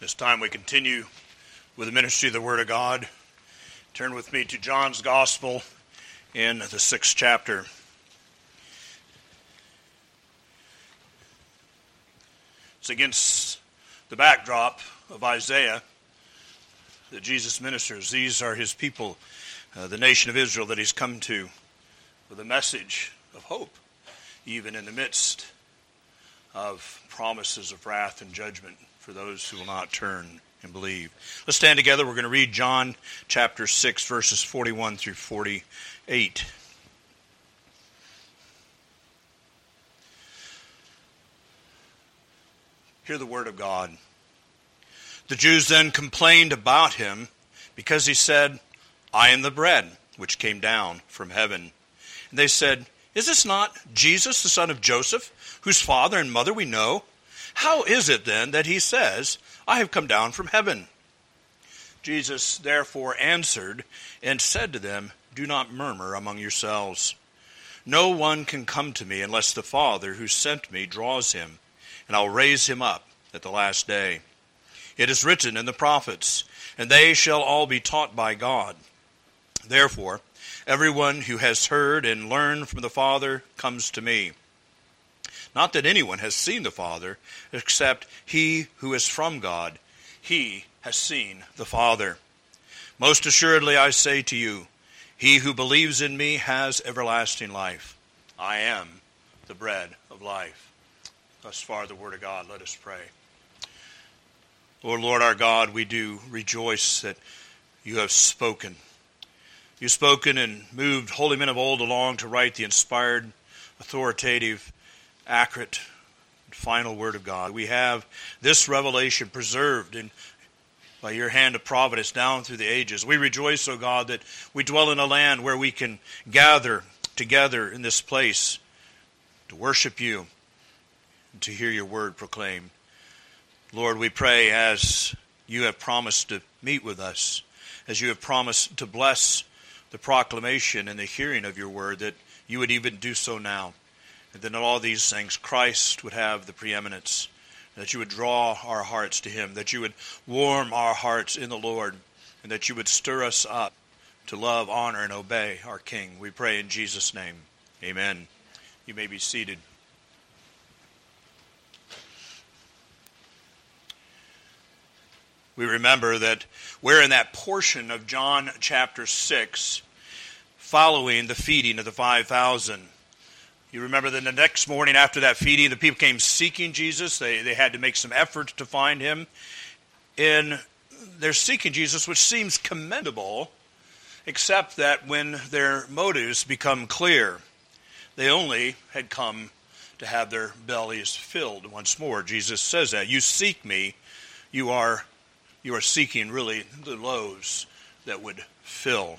This time we continue with the ministry of the Word of God. Turn with me to John's Gospel in the 6th chapter. It's against the backdrop of Isaiah that Jesus ministers. These are his people, the nation of Israel that he's come to with a message of hope, even in the midst of promises of wrath and judgment for those who will not turn and believe. Let's stand together. We're going to read John chapter 6, verses 41 through 48. Hear the word of God. The Jews then complained about him because he said, I am the bread which came down from heaven. And they said, Is this not Jesus, the son of Joseph, whose father and mother we know? How is it then that he says, I have come down from heaven? Jesus therefore answered and said to them, Do not murmur among yourselves. No one can come to me unless the Father who sent me draws him, and I'll raise him up at the last day. It is written in the prophets, and they shall all be taught by God. Therefore, everyone who has heard and learned from the Father comes to me. Not that anyone has seen the Father, except he who is from God. He has seen the Father. Most assuredly I say to you, he who believes in me has everlasting life. I am the bread of life. Thus far the word of God. Let us pray. Lord our God, we do rejoice that you have spoken. You've spoken and moved holy men of old along to write the inspired, authoritative, accurate, final word of God. We have this revelation preserved by your hand of providence down through the ages. We rejoice, O God, that we dwell in a land where we can gather together in this place to worship you and to hear your word proclaimed. Lord, we pray as you have promised to meet with us, as you have promised to bless the proclamation and the hearing of your word, that you would even do so now. And that in all these things Christ would have the preeminence, that you would draw our hearts to him, that you would warm our hearts in the Lord, and that you would stir us up to love, honor, and obey our King. We pray in Jesus' name. Amen. You may be seated. We remember that we're in that portion of John chapter 6, following the feeding of the 5,000. You remember that the next morning after that feeding, the people came seeking Jesus. They had to make some effort to find him. And they're seeking Jesus, which seems commendable, except that when their motives become clear, they only had come to have their bellies filled once more. Jesus says that. You seek me, you are seeking really the loaves that would fill.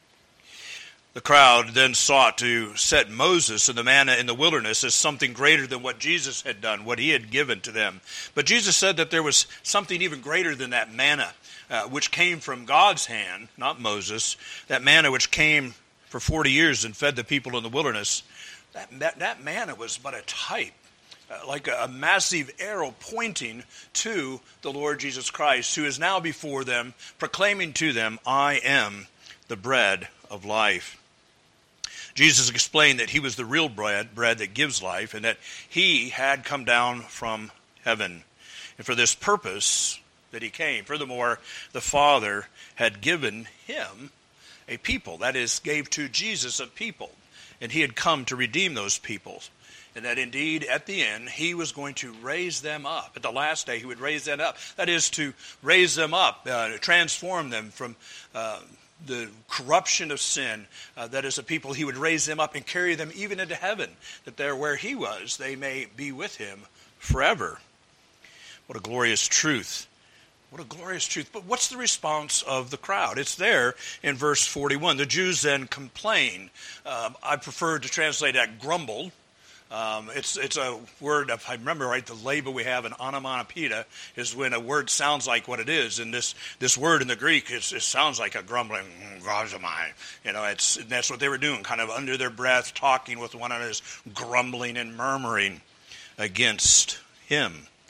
The crowd then sought to set Moses and the manna in the wilderness as something greater than what Jesus had done, what he had given to them. But Jesus said that there was something even greater than that manna, which came from God's hand, not Moses. That manna which came for 40 years and fed the people in the wilderness. That manna was but a type, like a massive arrow pointing to the Lord Jesus Christ, who is now before them, proclaiming to them, I am the bread of life. Jesus explained that he was the real bread that gives life, and that he had come down from heaven. And for this purpose that he came. Furthermore, the Father had given him a people, that is, gave to Jesus a people. And he had come to redeem those people. And that indeed, at the end, he was going to raise them up. At the last day, he would raise them up. That is, to raise them up, transform them from the corruption of sin, that as a people, he would raise them up and carry them even into heaven, that there where he was, they may be with him forever. What a glorious truth. What a glorious truth. But what's the response of the crowd? It's there in verse 41. The Jews then complained. I prefer to translate that grumbled. It's a word, if I remember right, the label we have in onomatopoeia is when a word sounds like what it is. And this word in the Greek, it sounds like a grumbling, you know, that's what they were doing, kind of under their breath, talking with one another, grumbling and murmuring against him.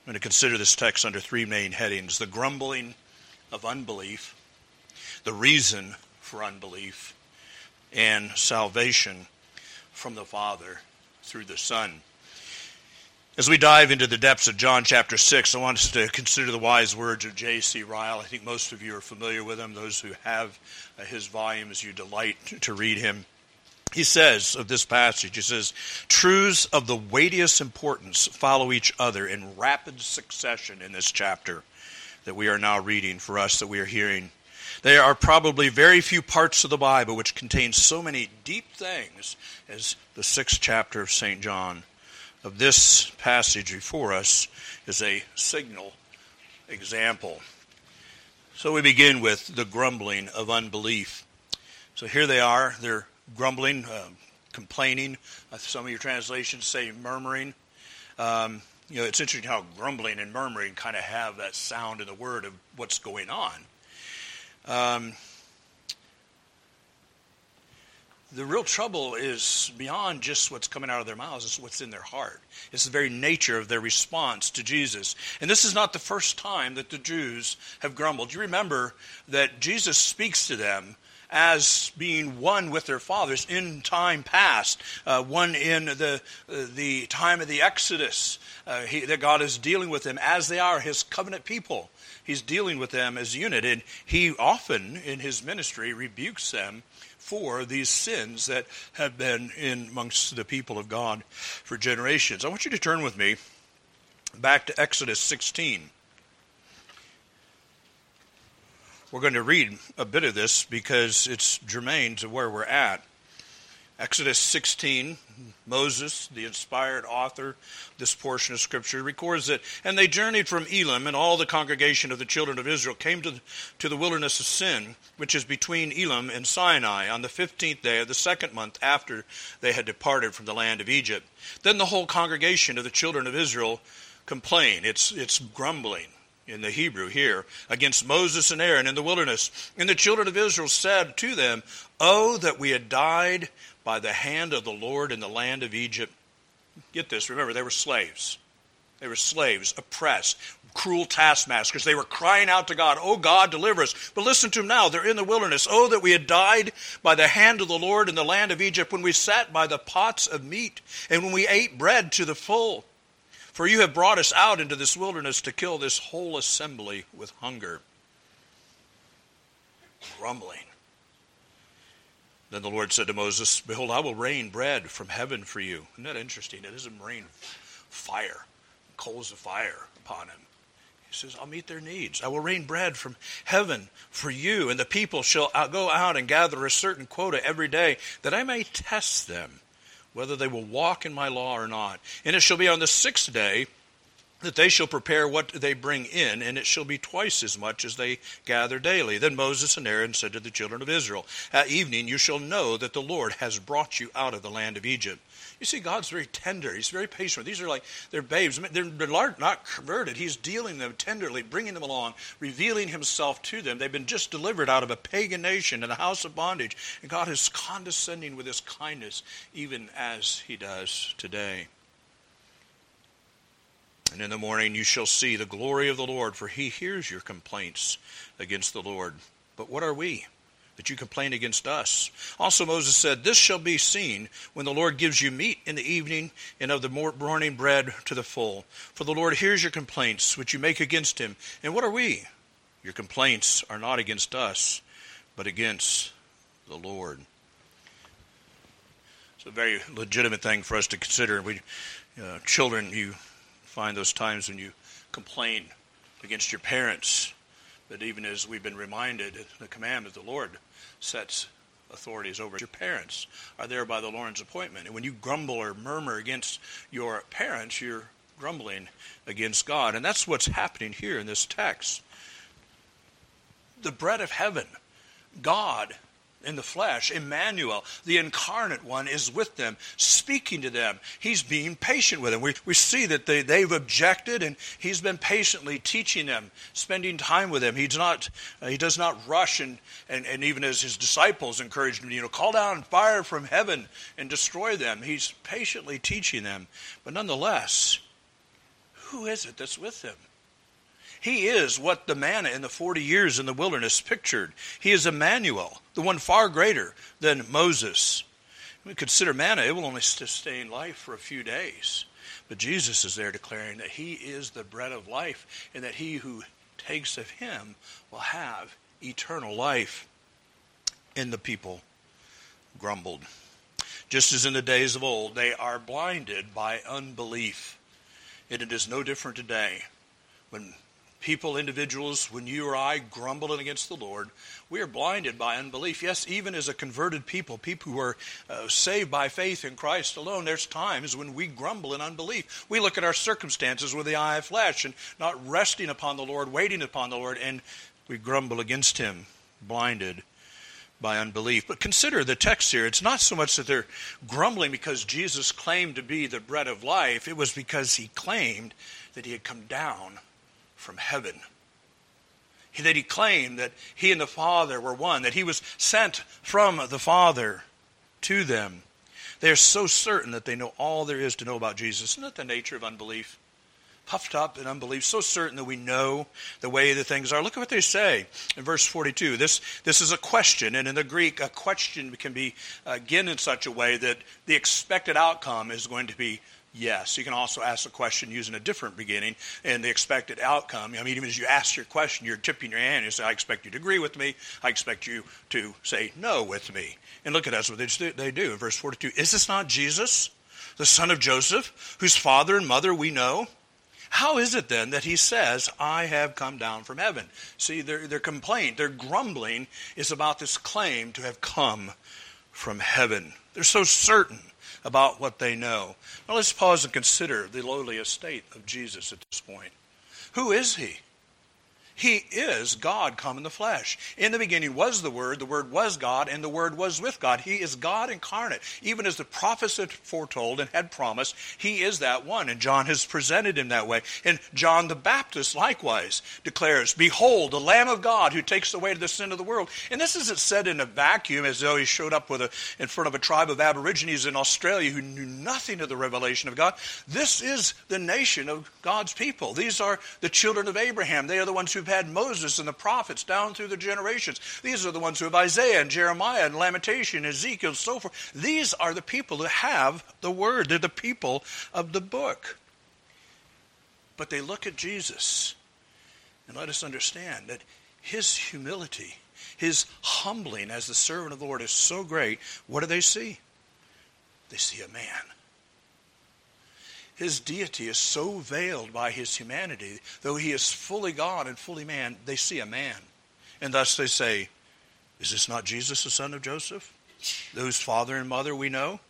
going to consider this text under three main headings: the grumbling of unbelief, the reason for unbelief, and salvation from the Father through the Son. As we dive into the depths of John chapter 6, I want us to consider the wise words of J.C. Ryle. I think most of you are familiar with him. Those who have his volumes, you delight to read him. He says of this passage, he says, truths of the weightiest importance follow each other in rapid succession in this chapter that we are now reading for us, that we are hearing. There are probably very few parts of the Bible which contain so many deep things as the 6th chapter of St. John. Of this passage before us is a signal example. So we begin with the grumbling of unbelief. So here they are, they're grumbling, complaining. Some of your translations say murmuring. It's interesting how grumbling and murmuring kind of have that sound in the word of what's going on. The real trouble is beyond just what's coming out of their mouths. It's what's in their heart. It's the very nature of their response to Jesus. And this is not the first time that the Jews have grumbled. You remember that Jesus speaks to them as being one with their fathers in time past, one in the time of the Exodus, that God is dealing with them as they are his covenant people. He's dealing with them as a unit, and he often in his ministry rebukes them for these sins that have been in amongst the people of God for generations. I want you to turn with me back to Exodus 16. We're going to read a bit of this because it's germane to where we're at. Exodus 16, Moses, the inspired author of this portion of Scripture, records that, and they journeyed from Elim, and all the congregation of the children of Israel came to the wilderness of Sin, which is between Elim and Sinai, on the 15th day of the 2nd month after they had departed from the land of Egypt. Then the whole congregation of the children of Israel complained. It's grumbling in the Hebrew here, against Moses and Aaron in the wilderness. And the children of Israel said to them, "Oh, that we had died by the hand of the Lord in the land of Egypt." Get this, remember, they were slaves. They were slaves, oppressed, cruel taskmasters. They were crying out to God, "Oh God, deliver us." But listen to them now, they're in the wilderness. "Oh, that we had died by the hand of the Lord in the land of Egypt, when we sat by the pots of meat, and when we ate bread to the full. For you have brought us out into this wilderness to kill this whole assembly with hunger." Grumbling. Then the Lord said to Moses, "Behold, I will rain bread from heaven for you." Isn't that interesting? It doesn't rain fire, coals of fire upon him. He says, I'll meet their needs. I will rain bread from heaven for you, and the people shall go out and gather a certain quota every day, that I may test them, whether they will walk in my law or not. And it shall be on the 6th day that they shall prepare what they bring in, and it shall be twice as much as they gather daily. Then Moses and Aaron said to the children of Israel, "At evening you shall know that the Lord has brought you out of the land of Egypt." You see, God's very tender. He's very patient. These are like, they're babes. They're not converted. He's dealing them tenderly, bringing them along, revealing himself to them. They've been just delivered out of a pagan nation in a house of bondage. And God is condescending with his kindness, even as he does today. "And in the morning you shall see the glory of the Lord, for he hears your complaints against the Lord. But what are we, that you complain against us?" Also Moses said, "This shall be seen when the Lord gives you meat in the evening, and of the morning bread to the full. For the Lord hears your complaints, which you make against him. And what are we? Your complaints are not against us, but against the Lord." It's a very legitimate thing for us to consider. Children, you find those times when you complain against your parents. But even as we've been reminded, the commandment of the Lord sets authorities over your parents are there by the Lord's appointment. And when you grumble or murmur against your parents, you're grumbling against God. And that's what's happening here in this text. The bread of heaven, God in the flesh, Emmanuel, the incarnate one, is with them, speaking to them. He's being patient with them. We see that they've objected, and he's been patiently teaching them, spending time with them. He does not rush, and even as his disciples encouraged him, call down fire from heaven and destroy them. He's patiently teaching them. But nonetheless, who is it that's with him? He is what the manna in the 40 years in the wilderness pictured. He is Emmanuel, the one far greater than Moses. We consider manna, it will only sustain life for a few days. But Jesus is there declaring that he is the bread of life, and that he who takes of him will have eternal life. And the people grumbled. Just as in the days of old, they are blinded by unbelief. And it is no different today. When people, individuals, when you or I grumble against the Lord, we are blinded by unbelief. Yes, even as a converted people who are saved by faith in Christ alone, there's times when we grumble in unbelief. We look at our circumstances with the eye of flesh and not resting upon the Lord, waiting upon the Lord, and we grumble against him, blinded by unbelief. But consider the text here. It's not so much that they're grumbling because Jesus claimed to be the bread of life. It was because he claimed that he had come down from heaven. That he claimed that he and the Father were one, that he was sent from the Father to them. They are so certain that they know all there is to know about Jesus. Isn't that the nature of unbelief? Puffed up in unbelief, so certain that we know the way the things are. Look at what they say in verse 42. This is a question, and in the Greek, a question can be again in such a way that the expected outcome is going to be yes. You can also ask a question using a different beginning, and the expected outcome, even as you ask your question, you're tipping your hand. You say, I expect you to agree with me. I expect you to say no with me. And look at that's what they do in verse 42. Is this not Jesus, the son of Joseph, whose father and mother we know? How is it then that he says, I have come down from heaven? See, their complaint, their grumbling is about this claim to have come from heaven. They're so certain about what they know. Now let's pause and consider the lowly estate of Jesus at this point. Who is he? He is God come in the flesh. In the beginning was the Word was God, and the Word was with God. He is God incarnate. Even as the prophets had foretold and had promised, he is that one, and John has presented him that way. And John the Baptist likewise declares, Behold, the Lamb of God who takes away the sin of the world. And this isn't said in a vacuum as though he showed up in front of a tribe of Aborigines in Australia who knew nothing of the revelation of God. This is the nation of God's people. These are the children of Abraham. They are the ones who've had Moses and the prophets down through the generations. These are the ones who have Isaiah and Jeremiah and Lamentation, Ezekiel, and so forth. These are the people who have the Word. They're the people of the book. But they look at Jesus, and let us understand that his humility, his humbling as the servant of the Lord is so great. What do they see? They see a man. His deity is so veiled by his humanity, though he is fully God and fully man, they see a man. And thus they say, is this not Jesus, the son of Joseph, whose father and mother we know?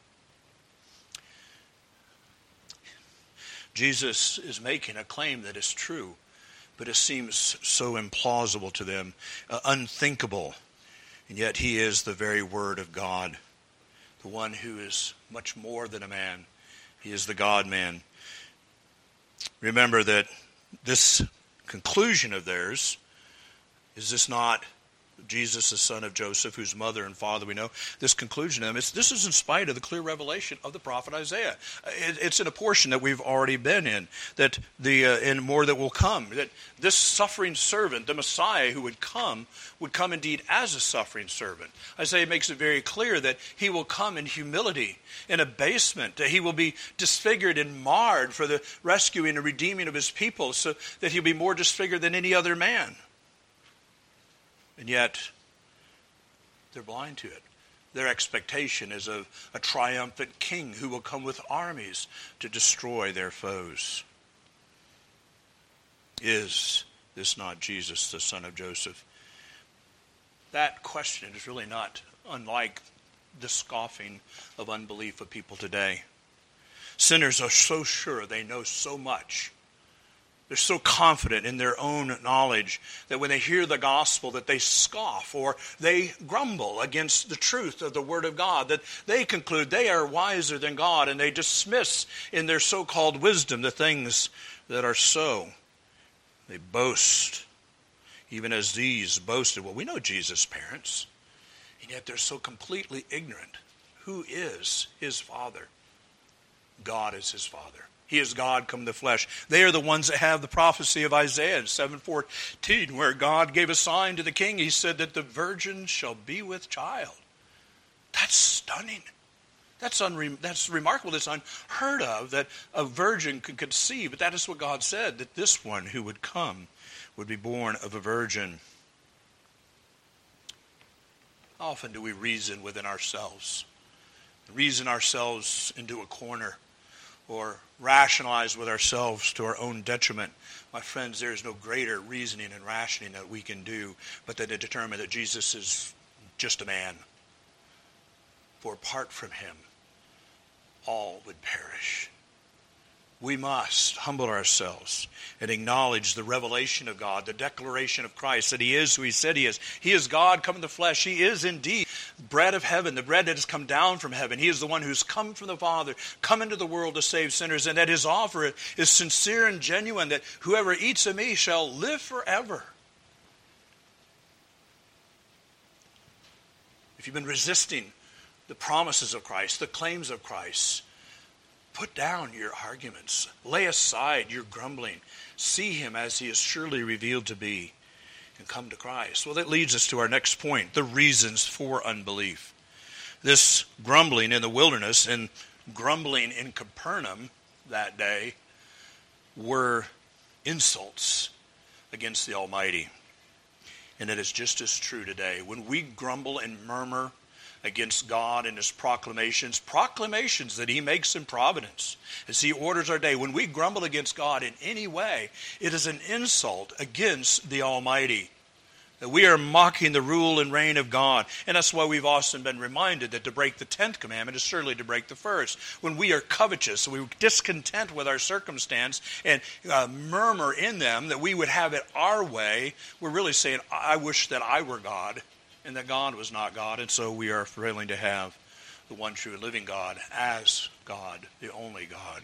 Jesus is making a claim that is true, but it seems so implausible to them, unthinkable. And yet he is the very Word of God, the one who is much more than a man. He is the God-man. Remember that this conclusion of theirs, is this not Jesus, the son of Joseph, whose mother and father we know? This conclusion of them, this is in spite of the clear revelation of the prophet Isaiah. It's in a portion that we've already been in, that and more that will come. That this suffering servant, the Messiah who would come indeed as a suffering servant. Isaiah makes it very clear that he will come in humility, in abasement, that he will be disfigured and marred for the rescuing and redeeming of his people, so that he'll be more disfigured than any other man. And yet, they're blind to it. Their expectation is of a triumphant king who will come with armies to destroy their foes. Is this not Jesus, the son of Joseph? That question is really not unlike the scoffing of unbelief of people today. Sinners are so sure they know so much. They're so confident in their own knowledge that when they hear the gospel that they scoff or they grumble against the truth of the Word of God, that they conclude they are wiser than God, and they dismiss in their so-called wisdom the things that are so. They boast, even as these boasted. Well, we know Jesus' parents, and yet they're so completely ignorant. Who is his father? God is his father. He is God come in the flesh. They are the ones that have the prophecy of Isaiah in 7:14, where God gave a sign to the king. He said that the virgin shall be with child. That's stunning. That's remarkable. That's unheard of, that a virgin could conceive. But that is what God said, that this one who would come would be born of a virgin. How often do we reason within ourselves? Reason ourselves into a corner, or rationalize with ourselves to our own detriment. My friends, there is no greater reasoning and rationing that we can do but to determine that Jesus is just a man. For apart from him, all would perish. We must humble ourselves and acknowledge the revelation of God, the declaration of Christ, that he is who he said he is. He is God come in the flesh. He is indeed bread of heaven, the bread that has come down from heaven. He is the one who's come from the Father, come into the world to save sinners, and that his offer is sincere and genuine, that whoever eats of me shall live forever. If you've been resisting the promises of Christ, the claims of Christ, put down your arguments. Lay aside your grumbling. See him as he is surely revealed to be, and come to Christ. Well, that leads us to our next point, the reasons for unbelief. This grumbling in the wilderness and grumbling in Capernaum that day were insults against the Almighty. And it is just as true today. When we grumble and murmur against God and his proclamations that he makes in providence as he orders our day. When we grumble against God in any way, it is an insult against the Almighty. That we are mocking the rule and reign of God. And that's why we've often been reminded that to break the 10th commandment is certainly to break the first. When we are covetous, we're discontent with our circumstance and murmur in them that we would have it our way, we're really saying, I wish that I were God. And that God was not God, and so we are failing to have the one true living God as God, the only God.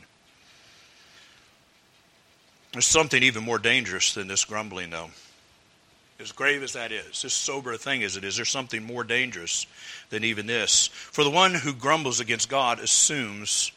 There's something even more dangerous than this grumbling, though. As grave as that is, as sober a thing as it is, there's something more dangerous than even this. For the one who grumbles against God assumes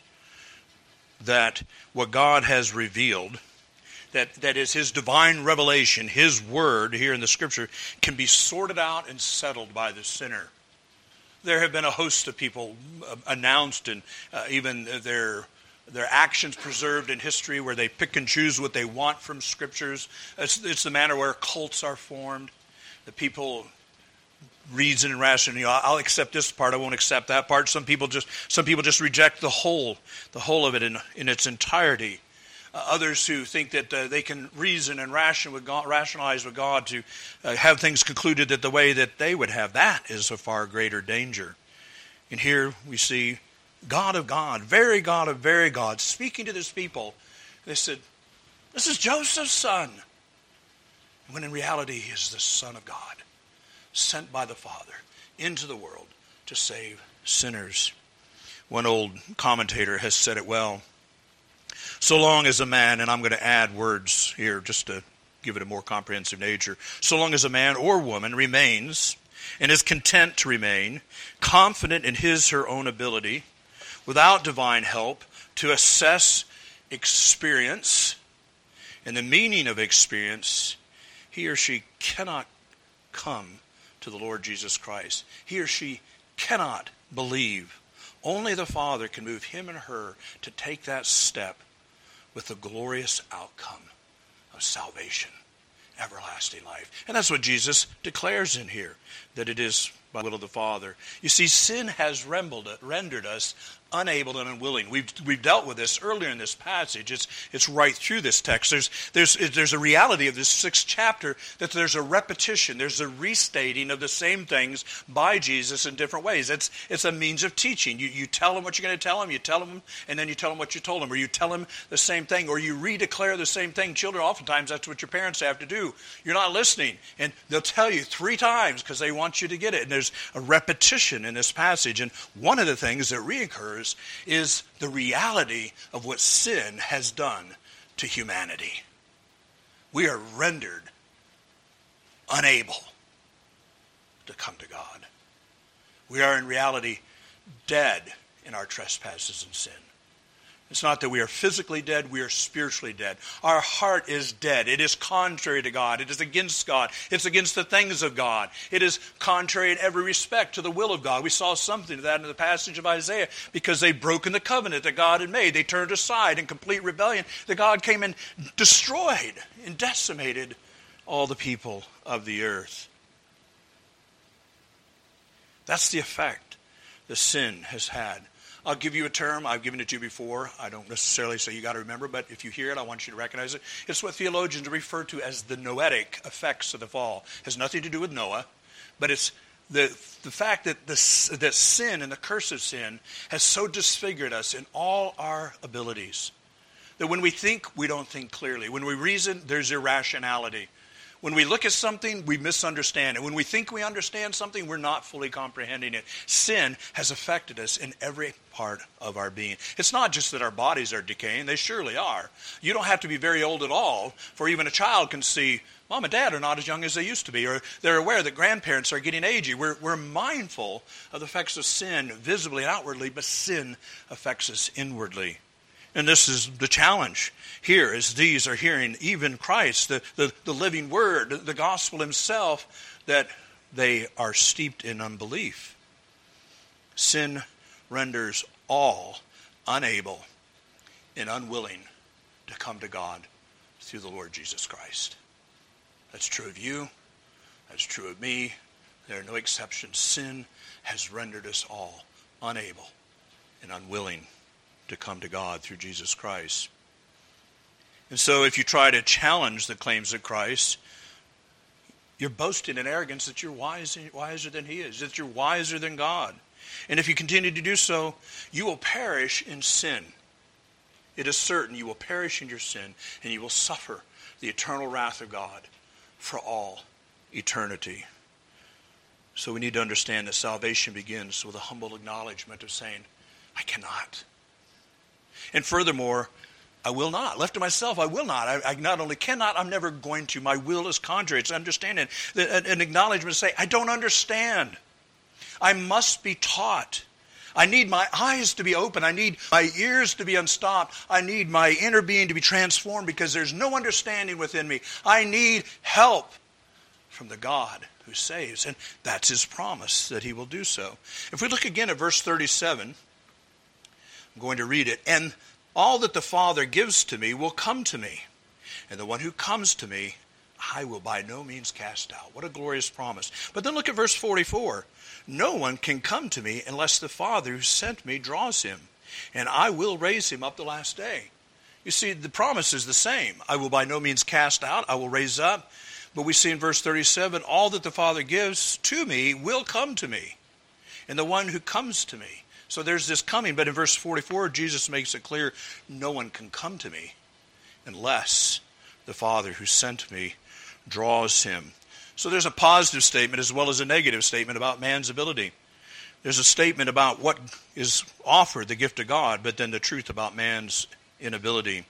that what God has revealed, that is his divine revelation, his word here in the scripture, can be sorted out and settled by the sinner. There have been a host of people announced and even their actions preserved in history where they pick and choose what they want from scriptures. It's the manner where cults are formed. The people reason and ration. I'll accept this part, I won't accept that part. Some people just reject the whole of it in its entirety. Others who think that they can reason and rationalize with God to have things concluded that the way that they would have. That is a far greater danger. And here we see God of God, very God of very God, speaking to this people. They said, this is Joseph's son. When in reality he is the Son of God, sent by the Father into the world to save sinners. One old commentator has said it well. So long as a man, and I'm going to add words here just to give it a more comprehensive nature. So long as a man or woman remains and is content to remain, confident in his or her own ability, without divine help, to assess experience and the meaning of experience, he or she cannot come to the Lord Jesus Christ. He or she cannot believe. Only the Father can move him and her to take that step with the glorious outcome of salvation, everlasting life. And that's what Jesus declares in here, that it is by the will of the Father. You see, sin has rendered us unable and unwilling. We've dealt with this earlier in this passage. It's right through this text. There's a reality of this 6th chapter that there's a repetition. There's a restating of the same things by Jesus in different ways. It's a means of teaching. You tell them what you're going to tell them. You tell them, and then you tell them what you told them, or you tell them the same thing, or you redeclare the same thing. Children, oftentimes that's what your parents have to do. You're not listening, and they'll tell you 3 times because they want you to get it. And there's a repetition in this passage, and one of the things that reoccurs is the reality of what sin has done to humanity. We are rendered unable to come to God. We are in reality dead in our trespasses and sin. It's not that we are physically dead, we are spiritually dead. Our heart is dead. It is contrary to God. It is against God. It's against the things of God. It is contrary in every respect to the will of God. We saw something of that in the passage of Isaiah because they'd broken the covenant that God had made. They turned aside in complete rebellion. That God came and destroyed and decimated all the people of the earth. That's the effect the sin has had. I'll give you a term. I've given it to you before. I don't necessarily say you got to remember, but if you hear it, I want you to recognize it. It's what theologians refer to as the noetic effects of the fall. It has nothing to do with Noah, but it's the fact that that sin and the curse of sin has so disfigured us in all our abilities that when we think, we don't think clearly. When we reason, there's irrationality. When we look at something, we misunderstand it. When we think we understand something, we're not fully comprehending it. Sin has affected us in every part of our being. It's not just that our bodies are decaying. They surely are. You don't have to be very old at all for even a child can see Mom and Dad are not as young as they used to be, or they're aware that grandparents are getting agey. We're mindful of the effects of sin visibly and outwardly, but sin affects us inwardly. And this is the challenge here, as these are hearing even Christ, the living word, the gospel himself, that they are steeped in unbelief. Sin renders all unable and unwilling to come to God through the Lord Jesus Christ. That's true of you. That's true of me. There are no exceptions. Sin has rendered us all unable and unwilling to come to God through Jesus Christ. And so if you try to challenge the claims of Christ, you're boasting in arrogance that you're wiser than he is, that you're wiser than God. And if you continue to do so, you will perish in sin. It is certain you will perish in your sin, and you will suffer the eternal wrath of God for all eternity. So we need to understand that salvation begins with a humble acknowledgement of saying, I cannot. And furthermore, I will not. Left to myself, I will not. I not only cannot, I'm never going to. My will is contrary. It's understanding. An acknowledgement to say, I don't understand. I must be taught. I need my eyes to be open. I need my ears to be unstopped. I need my inner being to be transformed because there's no understanding within me. I need help from the God who saves. And that's his promise that he will do so. If we look again at verse 37, I'm going to read it. And all that the Father gives to me will come to me. And the one who comes to me, I will by no means cast out. What a glorious promise. But then look at verse 44. No one can come to me unless the Father who sent me draws him. And I will raise him up the last day. You see, the promise is the same. I will by no means cast out. I will raise up. But we see in verse 37, all that the Father gives to me will come to me. And the one who comes to me. So there's this coming, but in verse 44, Jesus makes it clear, no one can come to me unless the Father who sent me draws him. So there's a positive statement as well as a negative statement about man's ability. There's a statement about what is offered, the gift of God, but then the truth about man's inability.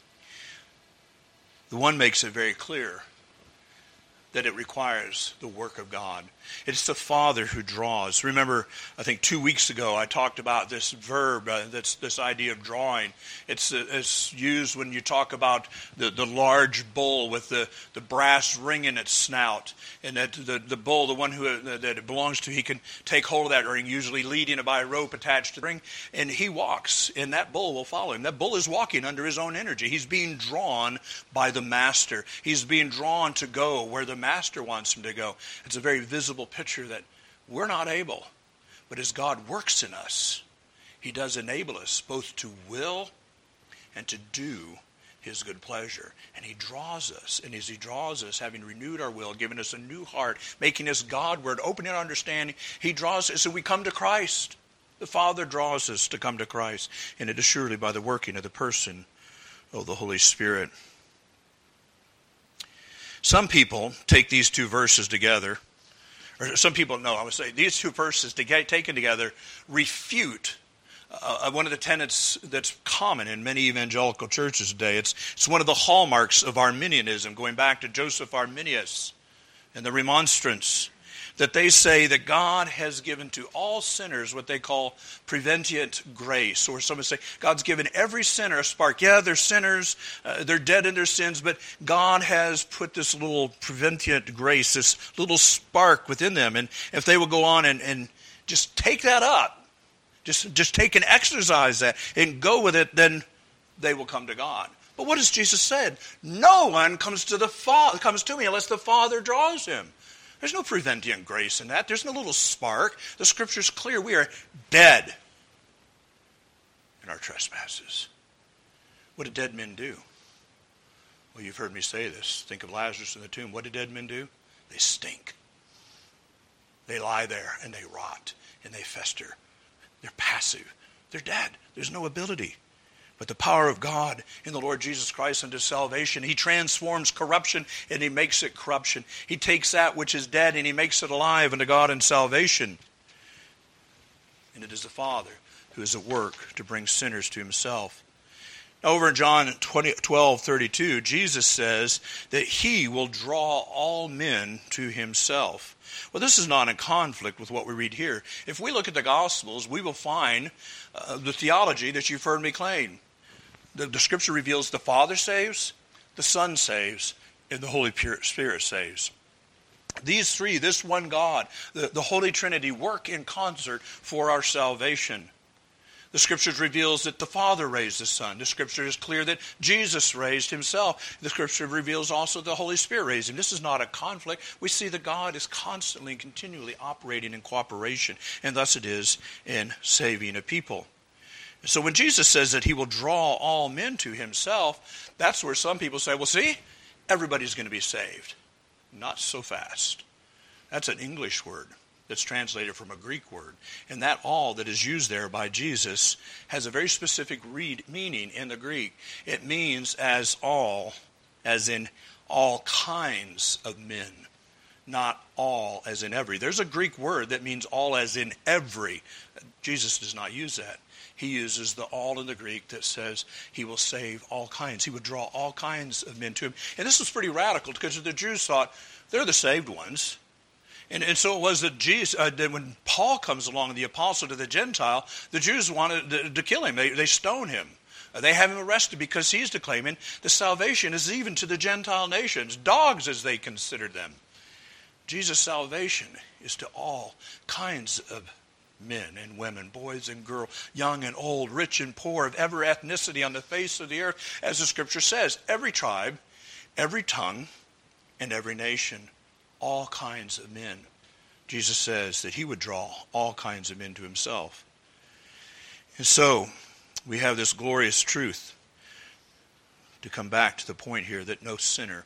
The one makes it very clear that it requires the work of God. It's the Father who draws. Remember, I think 2 weeks ago I talked about this verb, that's this idea of drawing. It's used when you talk about the large bull with the brass ring in its snout. And that the bull, the one that it belongs to, he can take hold of that ring, usually leading it by a rope attached to the ring. And he walks, and that bull will follow him. That bull is walking under his own energy. He's being drawn by the master. He's being drawn to go where the master wants him to go. It's a very visible picture that we're not able, but as God works in us, he does enable us both to will and to do his good pleasure. And he draws us, and as he draws us, having renewed our will, giving us a new heart, making us Godward, opening our understanding, he draws us and we come to Christ. The Father draws us to come to Christ, and it is surely by the working of the person of the Holy Spirit. Some people take these two verses together, or some people, no, I would say these two verses taken together refute one of the tenets that's common in many evangelical churches today. It's one of the hallmarks of Arminianism, going back to Joseph Arminius and the Remonstrance. that they say that God has given to all sinners what they call prevenient grace. Or some would say God's given every sinner a spark. Yeah, they're sinners, they're dead in their sins, but God has put this little prevenient grace, this little spark within them. And if they will go on and just take that up, just take and exercise that and go with it, then they will come to God. But what has Jesus said? No one comes to me unless the Father draws him. There's no prevenient grace in that. There's no little spark. The Scripture's clear. We are dead in our trespasses. What did dead men do? Well, you've heard me say this. Think of Lazarus in the tomb. What did dead men do? They stink. They lie there and they rot and they fester. They're passive. They're dead. There's no ability. But the power of God in the Lord Jesus Christ unto salvation, he transforms corruption and he makes it corruption. He takes that which is dead and he makes it alive unto God and salvation. And it is the Father who is at work to bring sinners to himself. Over in John 12:32, Jesus says that he will draw all men to himself. Well, this is not in conflict with what we read here. If we look at the Gospels, we will find the theology that you've heard me claim. The Scripture reveals the Father saves, the Son saves, and the Holy Spirit saves. These three, this one God, the Holy Trinity, work in concert for our salvation. The Scriptures reveals that the Father raised the Son. The Scripture is clear that Jesus raised himself. The Scripture reveals also the Holy Spirit raised him. This is not a conflict. We see that God is constantly and continually operating in cooperation, and thus it is in saving a people. So when Jesus says that he will draw all men to himself, that's where some people say, well, see, everybody's going to be saved. Not so fast. That's an English word that's translated from a Greek word. And that all that is used there by Jesus has a very specific meaning in the Greek. It means as all, as in all kinds of men, not all as in every. There's a Greek word that means all as in every. Jesus does not use that. He uses the all in the Greek that says he will save all kinds. He would draw all kinds of men to him. And this was pretty radical because the Jews thought they're the saved ones. And so it was that when Paul comes along, the apostle to the Gentile, the Jews wanted to kill him. They stone him. They have him arrested because he's declaiming the salvation is even to the Gentile nations, dogs as they considered them. Jesus' salvation is to all kinds of men and women, boys and girls, young and old, rich and poor, of every ethnicity on the face of the earth, as the Scripture says, every tribe, every tongue, and every nation, all kinds of men. Jesus says that he would draw all kinds of men to himself. And so, we have this glorious truth to come back to the point here that no sinner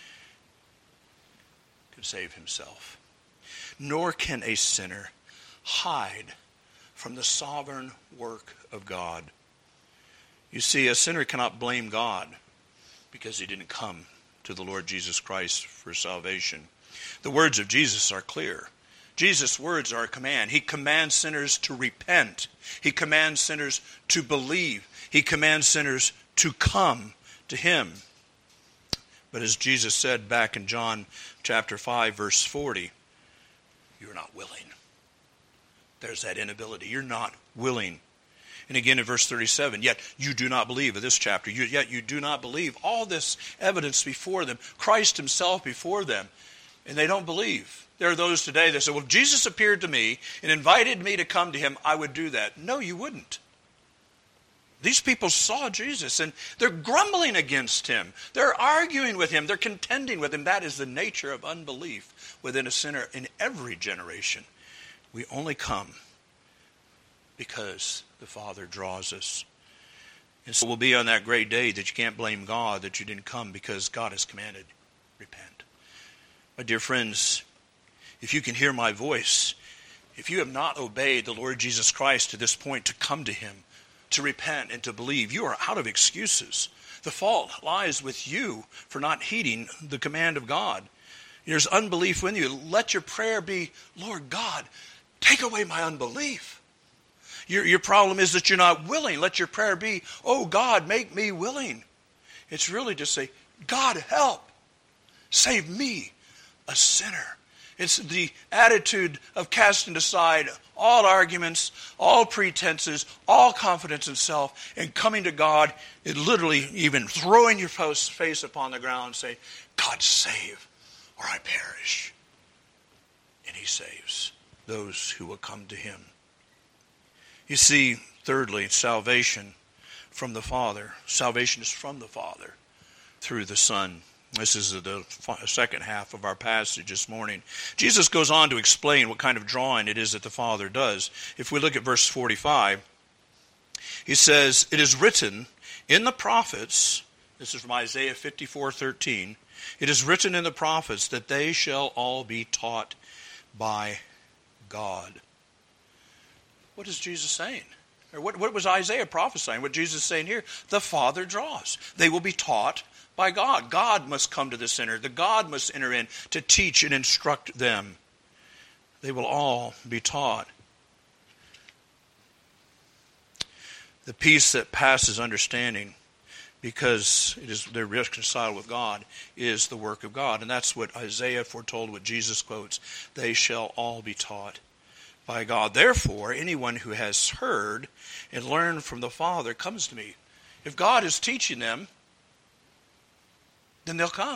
can save himself. Nor can a sinner hide from the sovereign work of God. You see, a sinner cannot blame God because he didn't come to the Lord Jesus Christ for salvation. The words of Jesus are clear. Jesus' words are a command. He commands sinners to repent. He commands sinners to believe. He commands sinners to come to him. But as Jesus said back in John chapter 5, verse 40, you're not willing. There's that inability. You're not willing. And again in verse 37, yet you do not believe. In this chapter, yet you do not believe. All this evidence before them, Christ himself before them, and they don't believe. There are those today that say, well, if Jesus appeared to me and invited me to come to him, I would do that. No, you wouldn't. These people saw Jesus and they're grumbling against him. They're arguing with him. They're contending with him. That is the nature of unbelief within a sinner in every generation. We only come because the Father draws us. And so it will be on that great day that you can't blame God that you didn't come because God has commanded, repent. My dear friends, if you can hear my voice, if you have not obeyed the Lord Jesus Christ to this point to come to him, to repent and to believe, you are out of excuses. The fault lies with you for not heeding the command of God. There's unbelief in you. Let your prayer be, Lord God, take away my unbelief. Your problem is that you're not willing. Let your prayer be, oh God, make me willing. It's really to say, God help. Save me, a sinner. It's the attitude of casting aside all arguments, all pretenses, all confidence in self, and coming to God, and literally even throwing your face upon the ground and saying, God save, or I perish. And he saves those who will come to him. You see, thirdly, salvation from the Father. Salvation is from the Father through the Son. This is the second half of our passage this morning. Jesus goes on to explain what kind of drawing it is that the Father does. If we look at verse 45, he says, it is written in the prophets, this is from Isaiah 54:13, it is written in the prophets that they shall all be taught by God. What is Jesus saying? Or what was Isaiah prophesying? What Jesus is saying here? The Father draws. They will be taught by God. God must come to the sinner. The God must enter in to teach and instruct them. They will all be taught. The peace that passes understanding, because they're reconciled with God, is the work of God. And that's what Isaiah foretold, what Jesus quotes. They shall all be taught by God. Therefore, anyone who has heard and learned from the Father comes to me. If God is teaching them, then they'll come.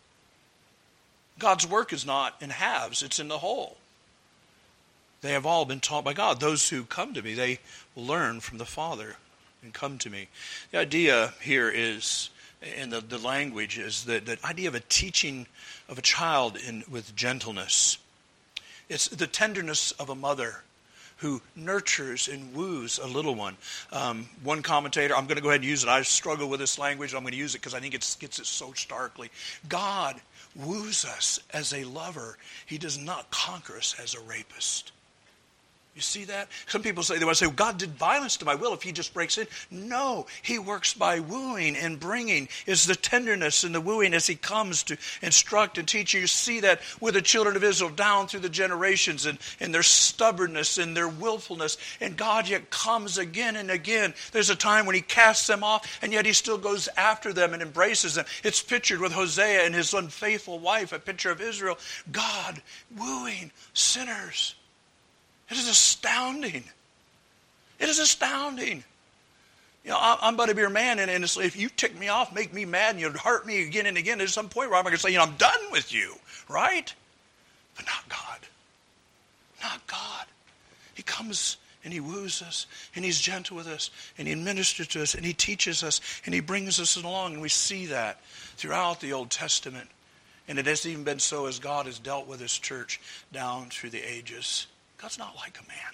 God's work is not in halves, it's in the whole. They have all been taught by God. Those who come to me, they will learn from the Father and come to me. The idea here is, in the language, is the idea of a teaching of a child with gentleness. It's the tenderness of a mother who nurtures and woos a little one. One commentator, I'm going to go ahead and use it. I struggle with this language. I'm going to use it because I think it gets it so starkly. God woos us as a lover. He does not conquer us as a rapist. You see that? Some people say, they want to say, well, God did violence to my will if he just breaks in. No, he works by wooing and bringing. It's the tenderness and the wooing as he comes to instruct and teach you. You see that with the children of Israel down through the generations and their stubbornness and their willfulness. And God yet comes again and again. There's a time when he casts them off, and yet he still goes after them and embraces them. It's pictured with Hosea and his unfaithful wife, a picture of Israel. God wooing sinners. It is astounding. It is astounding. You know, I'm but a mere man, and if you tick me off, make me mad, and you'd hurt me again and again, there's some point where I'm going to say, I'm done with you, right? But not God. Not God. He comes and he woos us, and he's gentle with us, and he administers to us, and he teaches us, and he brings us along, and we see that throughout the Old Testament. And it has even been so as God has dealt with his church down through the ages. God's not like a man.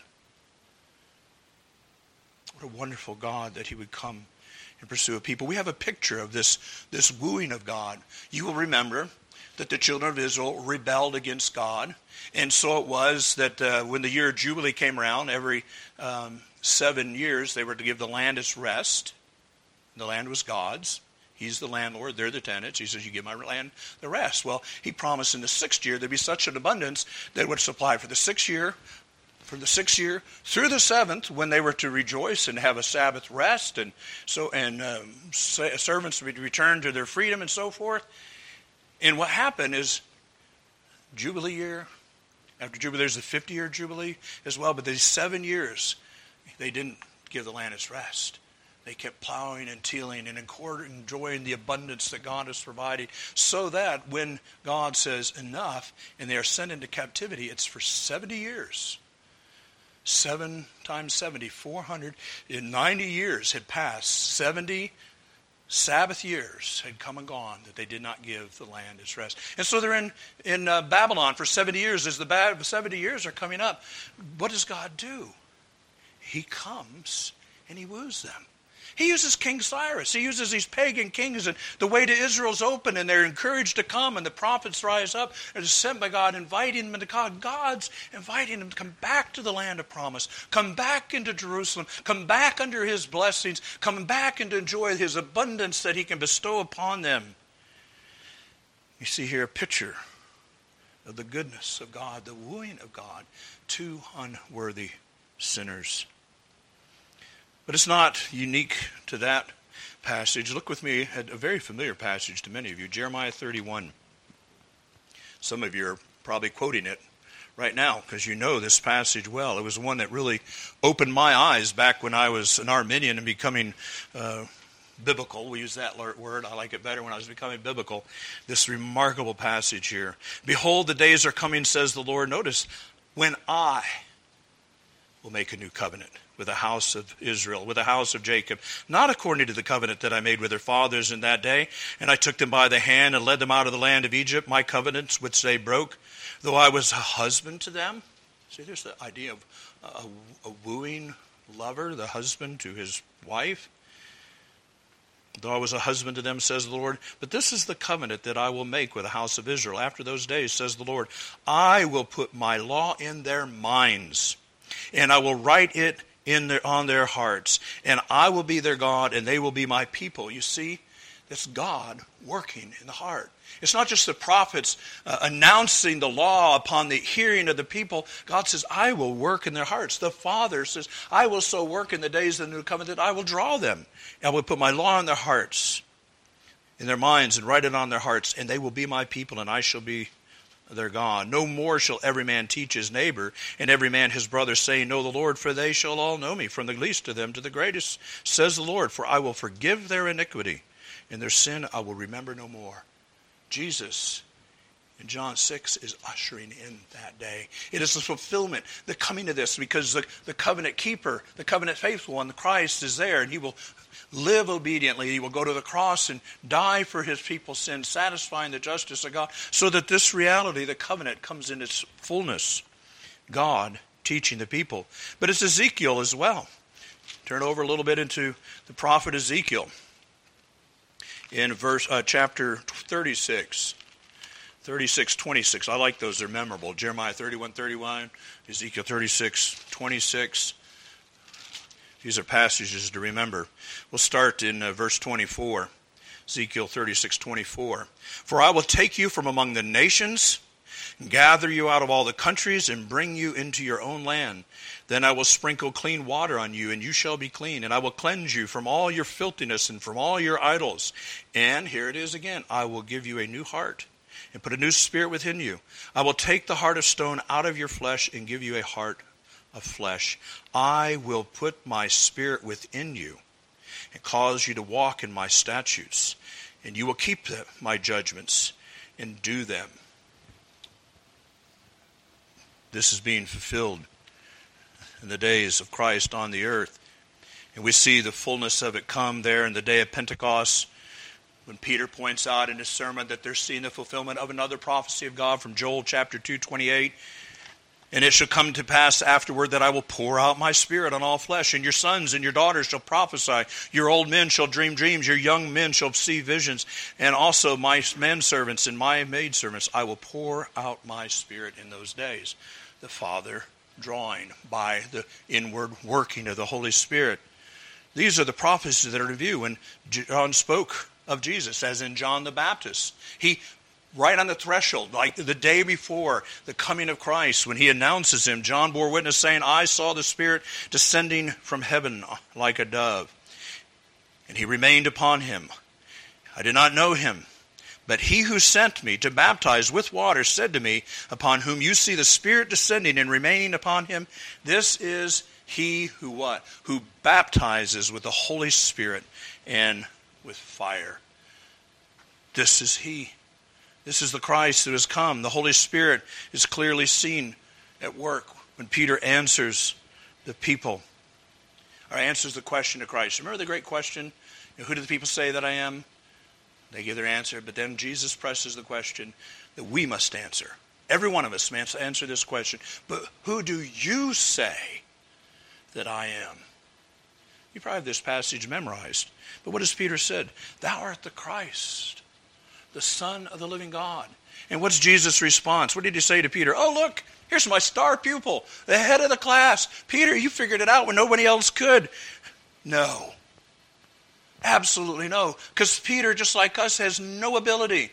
What a wonderful God that he would come and pursue a people. We have a picture of this wooing of God. You will remember that the children of Israel rebelled against God. And so it was that when the year of Jubilee came around, every 7 years they were to give the land its rest. The land was God's. He's the landlord. They're the tenants. He says, you give my land the rest. Well, he promised in the 6th year there'd be such an abundance that it would supply for the 6th year, through the 7th, when they were to rejoice and have a Sabbath rest, and servants would return to their freedom and so forth. And what happened is, Jubilee year, after Jubilee, there's the 50-year Jubilee as well, but these 7 years, they didn't give the land its rest. They kept plowing and tilling and enjoying the abundance that God has provided, so that when God says enough and they are sent into captivity, it's for 70 years. 7 times 70, 490 years had passed. 70 Sabbath years had come and gone that they did not give the land its rest. And so they're in Babylon for 70 years. As the 70 years are coming up, what does God do? He comes and he woos them. He uses King Cyrus. He uses these pagan kings, and the way to Israel's open, and they're encouraged to come, and the prophets rise up and are sent by God, inviting them to God. God's inviting them to come back to the land of promise, come back into Jerusalem, come back under his blessings, come back and enjoy his abundance that he can bestow upon them. You see here a picture of the goodness of God, the wooing of God to unworthy sinners. But it's not unique to that passage. Look with me at a very familiar passage to many of you, Jeremiah 31. Some of you are probably quoting it right now because you know this passage well. It was one that really opened my eyes back when I was an Arminian and becoming biblical. We use that word. I like it better when I was becoming biblical. This remarkable passage here. Behold, the days are coming, says the Lord. Notice, when I will make a new covenant with the house of Israel, with the house of Jacob, not according to the covenant that I made with their fathers in that day, and I took them by the hand and led them out of the land of Egypt, my covenants which they broke, though I was a husband to them. See, there's the idea of a wooing lover, the husband to his wife. Though I was a husband to them, says the Lord, but this is the covenant that I will make with the house of Israel. After those days, says the Lord, I will put my law in their minds, and I will write it on their hearts, and I will be their God, and they will be my people. You see, that's God working in the heart. It's not just the prophets announcing the law upon the hearing of the people. God says, I will work in their hearts. The Father says, I will so work in the days of the new covenant that I will draw them. I will put my law in their hearts, in their minds, and write it on their hearts, and they will be my people, and I shall be their God. No more shall every man teach his neighbor, and every man his brother, saying, Know the Lord, for they shall all know me, from the least of them to the greatest, says the Lord. For I will forgive their iniquity, and their sin I will remember no more. Jesus, in John 6, is ushering in that day. It is the fulfillment, the coming of this, because the covenant keeper, the covenant faithful one, the Christ is there, and he will live obediently. He will go to the cross and die for his people's sins, satisfying the justice of God, so that this reality, the covenant, comes in its fullness. God teaching the people. But it's Ezekiel as well. Turn over a little bit into the prophet Ezekiel. In chapter 36, 26. I like those. They're memorable. Jeremiah 31:31, Ezekiel 36:26. These are passages to remember. We'll start in verse 24, Ezekiel 36:24. For I will take you from among the nations, and gather you out of all the countries, and bring you into your own land. Then I will sprinkle clean water on you, and you shall be clean. And I will cleanse you from all your filthiness and from all your idols. And here it is again, I will give you a new heart, and put a new spirit within you. I will take the heart of stone out of your flesh, and give you a heart of flesh. I will put my spirit within you, and cause you to walk in my statutes. And you will keep my judgments, and do them. This is being fulfilled in the days of Christ on the earth. And we see the fullness of it come there in the day of Pentecost, when Peter points out in his sermon that they're seeing the fulfillment of another prophecy of God from Joel chapter 2:28. And it shall come to pass afterward that I will pour out my spirit on all flesh, and your sons and your daughters shall prophesy. Your old men shall dream dreams. Your young men shall see visions. And also my menservants and my maidservants, I will pour out my spirit in those days. The Father drawing by the inward working of the Holy Spirit. These are the prophecies that are in view when John spoke of Jesus, as in John the Baptist. He, right on the threshold, like the day before the coming of Christ, when he announces him, John bore witness saying, I saw the Spirit descending from heaven like a dove. And he remained upon him. I did not know him. But he who sent me to baptize with water said to me, upon whom you see the Spirit descending and remaining upon him, this is he who what? Who baptizes with the Holy Spirit and with fire. This is he. This is the Christ who has come. The Holy Spirit is clearly seen at work when Peter answers the people, or answers the question to Christ. Remember the great question? Who do the people say that I am? They give their answer, but then Jesus presses the question that we must answer. Every one of us must answer this question. But who do you say that I am? You probably have this passage memorized. But what has Peter said? Thou art the Christ, the Son of the living God. And what's Jesus' response? What did he say to Peter? Oh, look, here's my star pupil, the head of the class. Peter, you figured it out when nobody else could. No. Absolutely no. Because Peter, just like us, has no ability.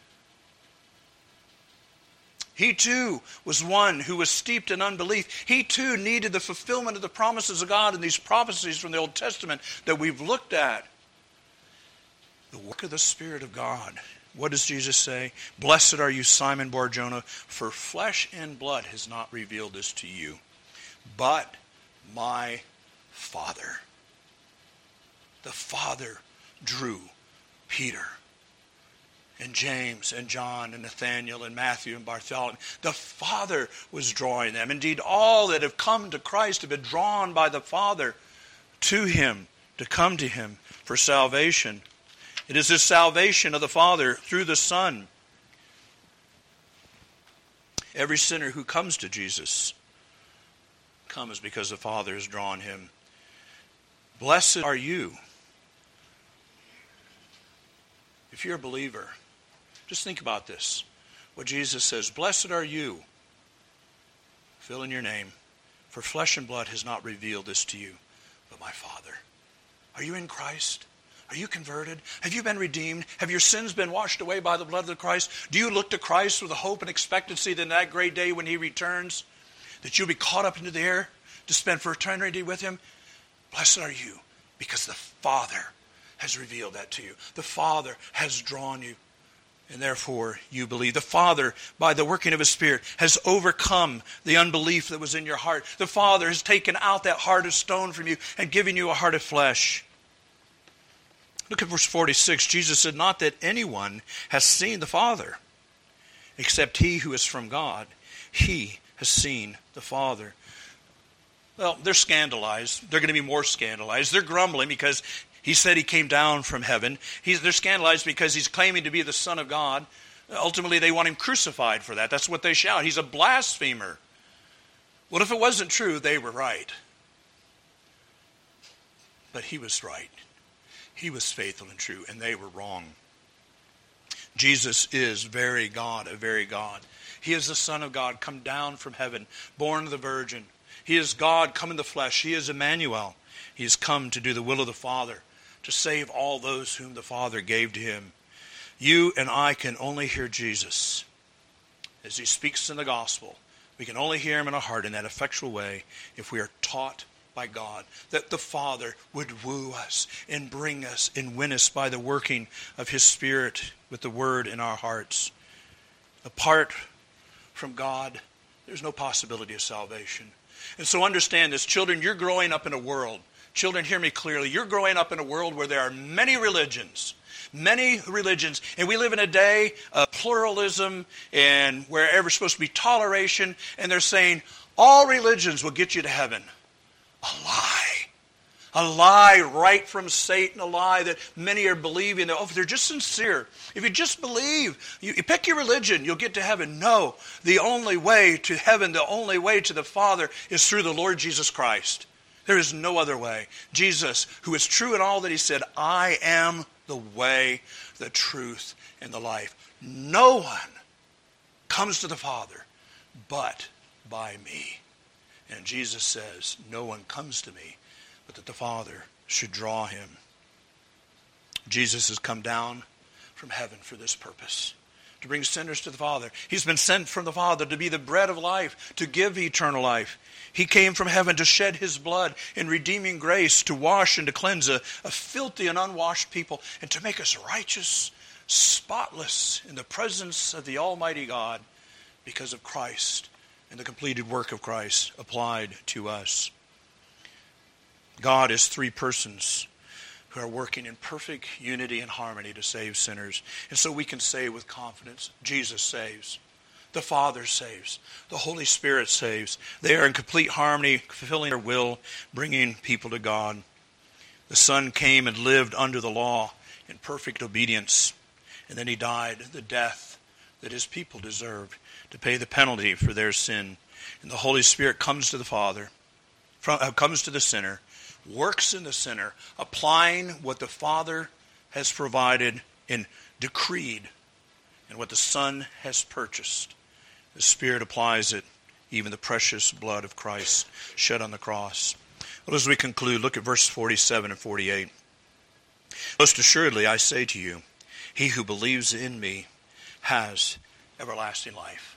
He too was one who was steeped in unbelief. He too needed the fulfillment of the promises of God and these prophecies from the Old Testament that we've looked at. The work of the Spirit of God What does Jesus say? Blessed are you, Simon Bar-Jonah, for flesh and blood has not revealed this to you, but my Father. The Father drew Peter and James and John and Nathaniel and Matthew and Bartholomew. The Father was drawing them. Indeed, all that have come to Christ have been drawn by the Father to him, to come to him for salvation. It is this salvation of the Father through the Son. Every sinner who comes to Jesus comes because the Father has drawn him. Blessed are you. If you're a believer, just think about this. What Jesus says, blessed are you. Fill in your name. For flesh and blood has not revealed this to you, but my Father. Are you in Christ? Are you converted? Have you been redeemed? Have your sins been washed away by the blood of Christ? Do you look to Christ with a hope and expectancy that in that great day when he returns, that you'll be caught up into the air to spend for eternity with him? Blessed are you, because the Father has revealed that to you. The Father has drawn you, and therefore you believe. The Father, by the working of his Spirit, has overcome the unbelief that was in your heart. The Father has taken out that heart of stone from you and given you a heart of flesh. Look at verse 46. Jesus said, not that anyone has seen the Father, except he who is from God. He has seen the Father. Well, they're scandalized. They're going to be more scandalized. They're grumbling because he said he came down from heaven. They're scandalized because he's claiming to be the Son of God. Ultimately, they want him crucified for that. That's what they shout. He's a blasphemer. Well, if it wasn't true, they were right. But he was right. He was faithful and true, and they were wrong. Jesus is very God, a very God. He is the Son of God, come down from heaven, born of the Virgin. He is God, come in the flesh. He is Emmanuel. He has come to do the will of the Father, to save all those whom the Father gave to him. You and I can only hear Jesus as he speaks in the gospel. We can only hear him in our heart in that effectual way if we are taught by God, that the Father would woo us and bring us and win us by the working of his Spirit with the word in our hearts. Apart from God, there's no possibility of salvation. And so understand this, children, you're growing up in a world. Children, hear me clearly. You're growing up in a world where there are many religions, and we live in a day of pluralism and where there's supposed to be toleration, and they're saying all religions will get you to heaven. A lie right from Satan, a lie that many are believing. That, if they're just sincere, if you just believe, you pick your religion, you'll get to heaven. No, the only way to heaven, the only way to the Father is through the Lord Jesus Christ. There is no other way. Jesus, who is true in all that he said, I am the way, the truth, and the life. No one comes to the Father but by me. And Jesus says, no one comes to me but that the Father should draw him. Jesus has come down from heaven for this purpose, to bring sinners to the Father. He's been sent from the Father to be the bread of life, to give eternal life. He came from heaven to shed his blood in redeeming grace, to wash and to cleanse a filthy and unwashed people, and to make us righteous, spotless in the presence of the Almighty God because of Christ and the completed work of Christ applied to us. God is three persons who are working in perfect unity and harmony to save sinners. And so we can say with confidence, Jesus saves. The Father saves. The Holy Spirit saves. They are in complete harmony, fulfilling their will, bringing people to God. The Son came and lived under the law in perfect obedience. And then he died the death that his people deserved to pay the penalty for their sin. And the Holy Spirit comes to the Father, comes to the sinner, works in the sinner, applying what the Father has provided and decreed and what the Son has purchased. The Spirit applies it, even the precious blood of Christ shed on the cross. Well, as we conclude, look at verses 47 and 48. Most assuredly, I say to you, he who believes in me has everlasting life.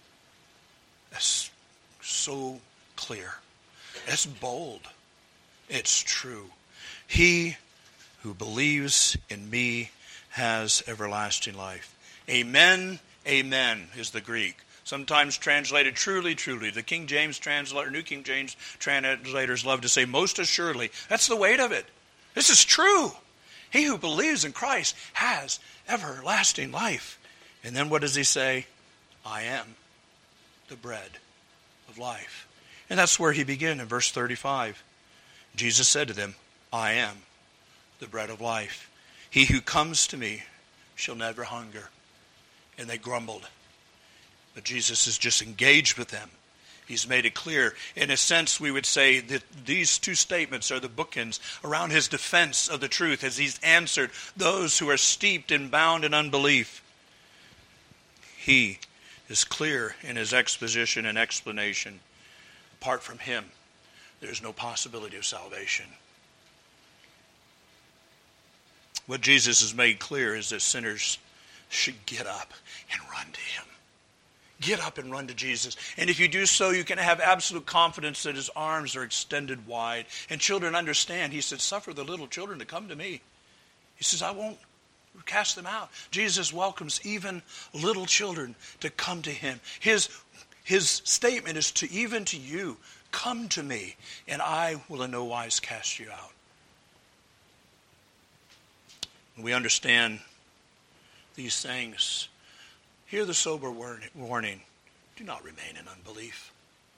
That's so clear. It's bold. It's true. He who believes in me has everlasting life. Amen, amen is the Greek. Sometimes translated truly, truly. The King James translator, New King James translators love to say most assuredly. That's the weight of it. This is true. He who believes in Christ has everlasting life. And then what does he say? I am the bread of life. And that's where he began in verse 35. Jesus said to them, I am the bread of life. He who comes to me shall never hunger. And they grumbled. But Jesus is just engaged with them. He's made it clear. In a sense, we would say that these two statements are the bookends around his defense of the truth as he's answered those who are steeped and bound in unbelief. He is clear in his exposition and explanation. Apart from him, there's no possibility of salvation. What Jesus has made clear is that sinners should get up and run to him. Get up and run to Jesus. And if you do so, you can have absolute confidence that his arms are extended wide. And children understand. He said, suffer the little children to come to me. He says, I won't cast them out. Jesus welcomes even little children to come to him. His statement is to even to you, come to me, and I will in no wise cast you out. We understand these things. Hear the sober warning. Do not remain in unbelief.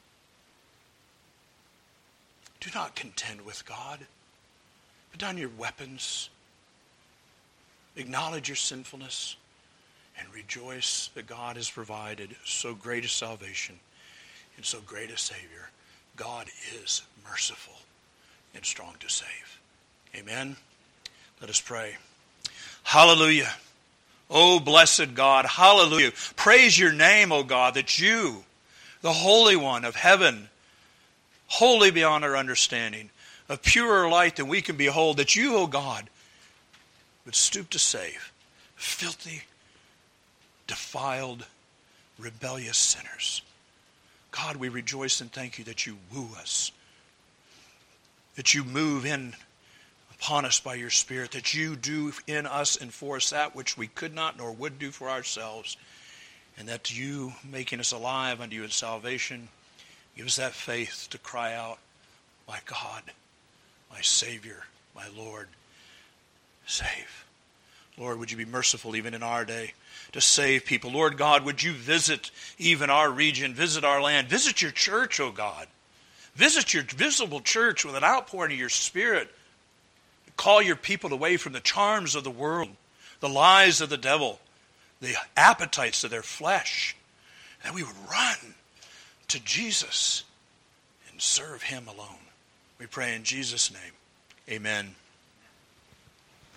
Do not contend with God. Put down your weapons. Acknowledge your sinfulness. And rejoice that God has provided so great a salvation and so great a Savior. God is merciful and strong to save. Amen. Let us pray. Hallelujah. Oh, blessed God, hallelujah. Praise your name, O God, that you, the Holy One of heaven, holy beyond our understanding, of purer light than we can behold, that you, O God, would stoop to save filthy, defiled, rebellious sinners. God, we rejoice and thank you that you woo us, that you move in upon us by your Spirit, that you do in us and for us that which we could not nor would do for ourselves, and that you, making us alive unto you in salvation, give us that faith to cry out, my God, my Savior, my Lord, save. Lord, would you be merciful even in our day to save people. Lord God, would you visit even our region, visit our land, visit your church, O God. Visit your visible church with an outpouring of your Spirit. Call your people away from the charms of the world, the lies of the devil, the appetites of their flesh, that we would run to Jesus and serve him alone. We pray in Jesus' name. Amen.